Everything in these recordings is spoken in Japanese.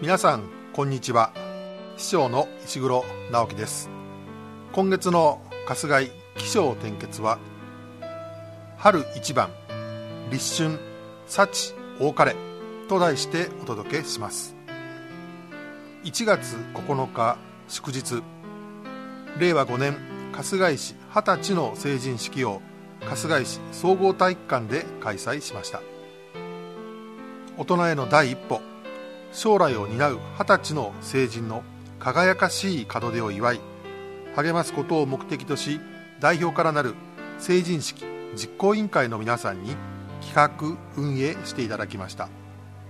皆さんこんにちは。師匠の石黒直樹です。今月の春日井起承転結は春一番立春幸多かれと題してお届けします。1月9日祝日、令和5年春日井市20歳の成人式を春日井市総合体育館で開催しました。大人への第一歩、将来を担う20歳の成人の輝かしい門出を祝い励ますことを目的とし、代表からなる成人式実行委員会の皆さんに企画運営していただきました。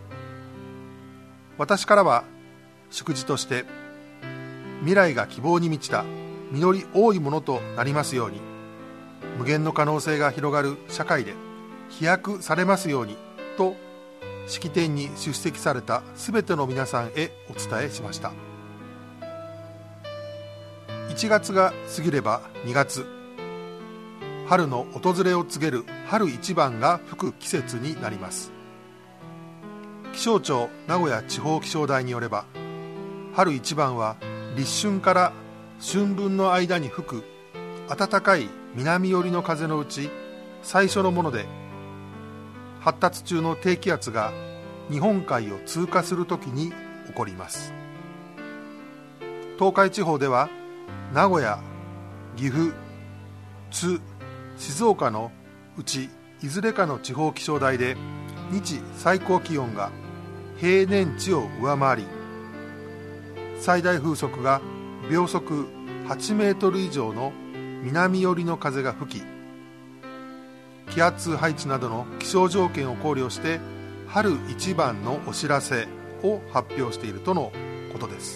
私からは祝辞として、未来が希望に満ちた実り多いものとなりますように、無限の可能性が広がる社会で飛躍されますようにと、式典に出席されたすべての皆さんへお伝えしました。1月が過ぎれば2月、春の訪れを告げる春一番が吹く季節になります。気象庁名古屋地方気象台によれば、春一番は立春から春分の間に吹く暖かい南寄りの風のうち最初のもので、発達中の低気圧が日本海を通過するときに起こります。東海地方では名古屋、岐阜、津、静岡のうちいずれかの地方気象台で日最高気温が平年値を上回り、最大風速が秒速8メートル以上の南寄りの風が吹き、気圧配置などの気象条件を考慮して春一番のお知らせを発表しているとのことです。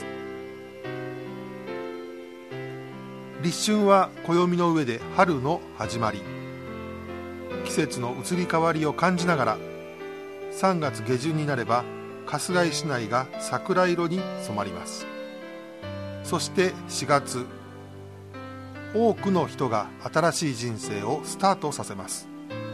立春は暦の上で春の始まり、季節の移り変わりを感じながら、3月下旬になれば春日井市内が桜色に染まります。そして4月、多くの人が新しい人生をスタートさせます。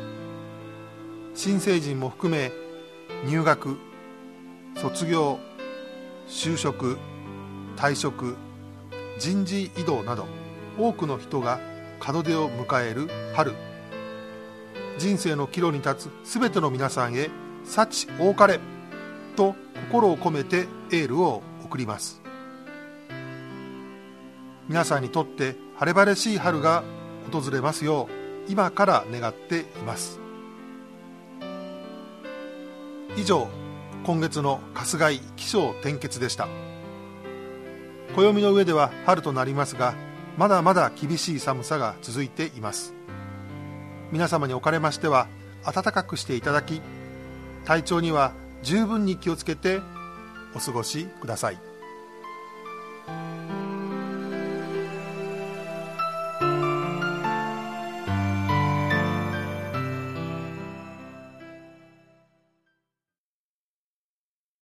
新成人も含め、入学、卒業、就職、退職、人事異動など多くの人が門出を迎える春。人生の岐路に立つすべての皆さんへ幸多かれと心を込めてエールを送ります。皆さんにとって晴れ晴れしい春が訪れますよう今から願っています。以上、今月の春日井起承転結でした。暦の上では春となりますが、まだまだ厳しい寒さが続いています。皆様におかれましては暖かくしていただき、体調には十分に気をつけてお過ごしください。